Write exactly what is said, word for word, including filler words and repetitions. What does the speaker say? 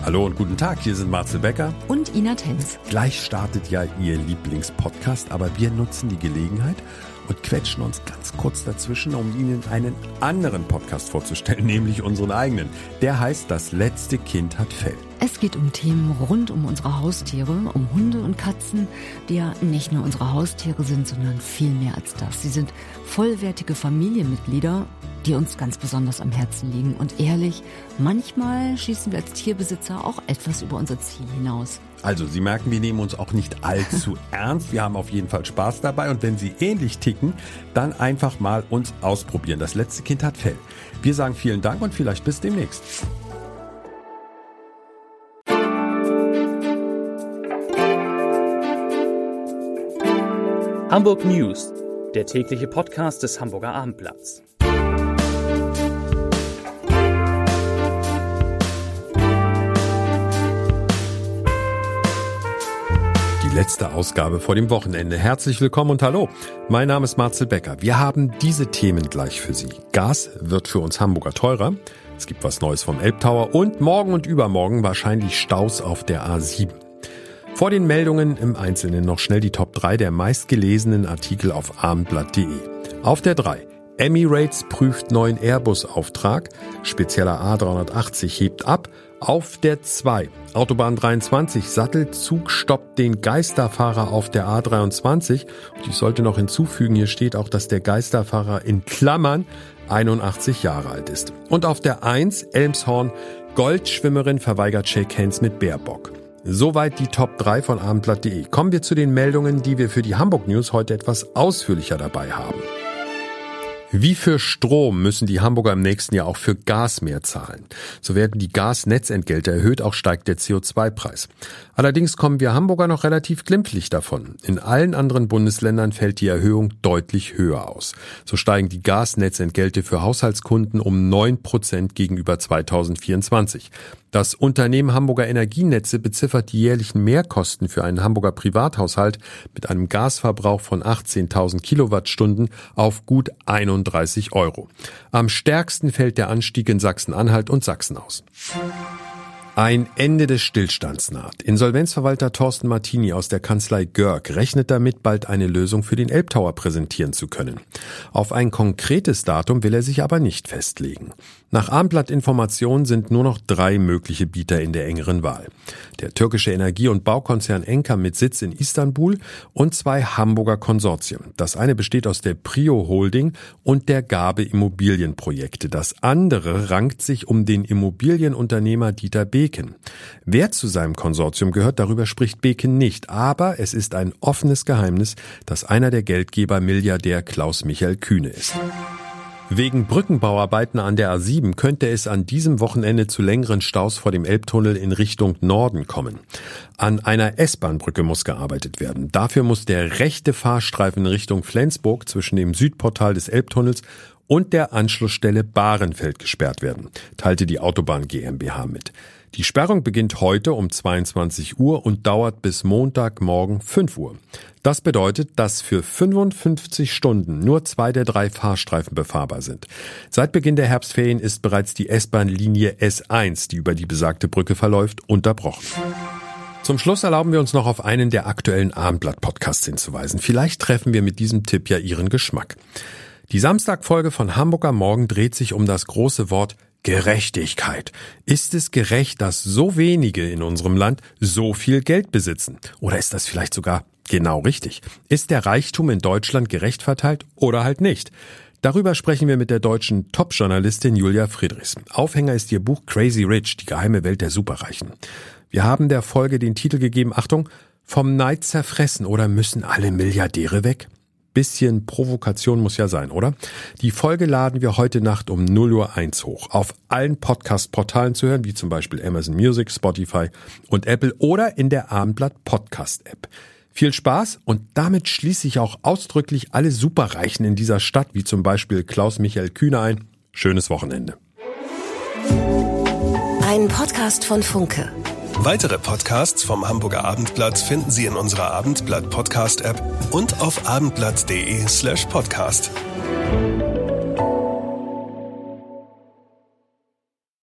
Hallo und guten Tag, hier sind Marcel Becker und Ina Tenz. Gleich startet ja Ihr Lieblingspodcast, aber wir nutzen die Gelegenheit und quetschen uns ganz kurz dazwischen, um Ihnen einen anderen Podcast vorzustellen, nämlich unseren eigenen. Der heißt Das letzte Kind hat Fell. Es geht um Themen rund um unsere Haustiere, um Hunde und Katzen, die ja nicht nur unsere Haustiere sind, sondern viel mehr als das. Sie sind vollwertige Familienmitglieder, die uns ganz besonders am Herzen liegen. Und ehrlich, manchmal schießen wir als Tierbesitzer auch etwas über unser Ziel hinaus. Also, Sie merken, wir nehmen uns auch nicht allzu ernst. Wir haben auf jeden Fall Spaß dabei. Und wenn Sie ähnlich ticken, dann einfach mal uns ausprobieren. Das letzte Kind hat Fell. Wir sagen vielen Dank und vielleicht bis demnächst. Hamburg News, der tägliche Podcast des Hamburger Abendblatts. Die letzte Ausgabe vor dem Wochenende. Herzlich willkommen und hallo. Mein Name ist Marcel Becker. Wir haben diese Themen gleich für Sie. Gas wird für uns Hamburger teurer. Es gibt was Neues vom Elbtower und morgen und übermorgen wahrscheinlich Staus auf der A sieben. Vor den Meldungen im Einzelnen noch schnell die Top drei der meistgelesenen Artikel auf abendblatt punkt de. Auf der drei. Emirates prüft neuen Airbus-Auftrag. Spezieller A dreihundertachtzig hebt ab. Auf der zwei. Autobahn dreiundzwanzig. Sattelzug stoppt den Geisterfahrer auf der A dreiundzwanzig. Und ich sollte noch hinzufügen, hier steht auch, dass der Geisterfahrer in Klammern einundachtzig Jahre alt ist. Und auf der eins. Elmshorn. Goldschwimmerin verweigert Shakehands mit Baerbock. Soweit die Top drei von abendblatt punkt de. Kommen wir zu den Meldungen, die wir für die Hamburg News heute etwas ausführlicher dabei haben. Wie für Strom müssen die Hamburger im nächsten Jahr auch für Gas mehr zahlen. So werden die Gasnetzentgelte erhöht, auch steigt der C O zwei Preis. Allerdings kommen wir Hamburger noch relativ glimpflich davon. In allen anderen Bundesländern fällt die Erhöhung deutlich höher aus. So steigen die Gasnetzentgelte für Haushaltskunden um neun Prozent gegenüber zweitausendvierundzwanzig. Das Unternehmen Hamburger Energienetze beziffert die jährlichen Mehrkosten für einen Hamburger Privathaushalt mit einem Gasverbrauch von achtzehntausend Kilowattstunden auf gut einunddreißig Euro. Am stärksten fällt der Anstieg in Sachsen-Anhalt und Sachsen aus. Ein Ende des Stillstands naht. Insolvenzverwalter Thorsten Martini aus der Kanzlei Görg rechnet damit, bald eine Lösung für den Elbtower präsentieren zu können. Auf ein konkretes Datum will er sich aber nicht festlegen. Nach Abendblatt-Informationen sind nur noch drei mögliche Bieter in der engeren Wahl. Der türkische Energie- und Baukonzern Enka mit Sitz in Istanbul und zwei Hamburger Konsortien. Das eine besteht aus der Prio Holding und der Gabe Immobilienprojekte. Das andere rankt sich um den Immobilienunternehmer Dieter Beken. Wer zu seinem Konsortium gehört, darüber spricht Beken nicht. Aber es ist ein offenes Geheimnis, dass einer der Geldgeber Milliardär Klaus-Michael Kühne ist. Wegen Brückenbauarbeiten an der A sieben könnte es an diesem Wochenende zu längeren Staus vor dem Elbtunnel in Richtung Norden kommen. An einer S-Bahn-Brücke muss gearbeitet werden. Dafür muss der rechte Fahrstreifen in Richtung Flensburg zwischen dem Südportal des Elbtunnels und der Anschlussstelle Bahrenfeld gesperrt werden, teilte die Autobahn GmbH mit. Die Sperrung beginnt heute um zweiundzwanzig Uhr und dauert bis Montagmorgen fünf Uhr. Das bedeutet, dass für fünfundfünfzig Stunden nur zwei der drei Fahrstreifen befahrbar sind. Seit Beginn der Herbstferien ist bereits die S-Bahn-Linie S eins, die über die besagte Brücke verläuft, unterbrochen. Zum Schluss erlauben wir uns noch auf einen der aktuellen Abendblatt-Podcasts hinzuweisen. Vielleicht treffen wir mit diesem Tipp ja Ihren Geschmack. Die Samstagfolge von Hamburg am Morgen dreht sich um das große Wort Gerechtigkeit. Ist es gerecht, dass so wenige in unserem Land so viel Geld besitzen? Oder ist das vielleicht sogar genau richtig? Ist der Reichtum in Deutschland gerecht verteilt oder halt nicht? Darüber sprechen wir mit der deutschen Top-Journalistin Julia Friedrichs. Aufhänger ist ihr Buch Crazy Rich, die geheime Welt der Superreichen. Wir haben der Folge den Titel gegeben, Achtung, vom Neid zerfressen oder müssen alle Milliardäre weg? Bisschen Provokation muss ja sein, oder? Die Folge laden wir heute Nacht um null Uhr eins hoch. Auf allen Podcast-Portalen zu hören, wie zum Beispiel Amazon Music, Spotify und Apple oder in der Abendblatt-Podcast-App. Viel Spaß und damit schließe ich auch ausdrücklich alle Superreichen in dieser Stadt, wie zum Beispiel Klaus-Michael Kühne ein. Schönes Wochenende. Ein Podcast von Funke. Weitere Podcasts vom Hamburger Abendblatt finden Sie in unserer Abendblatt Podcast App und auf abendblatt punkt de slash podcast.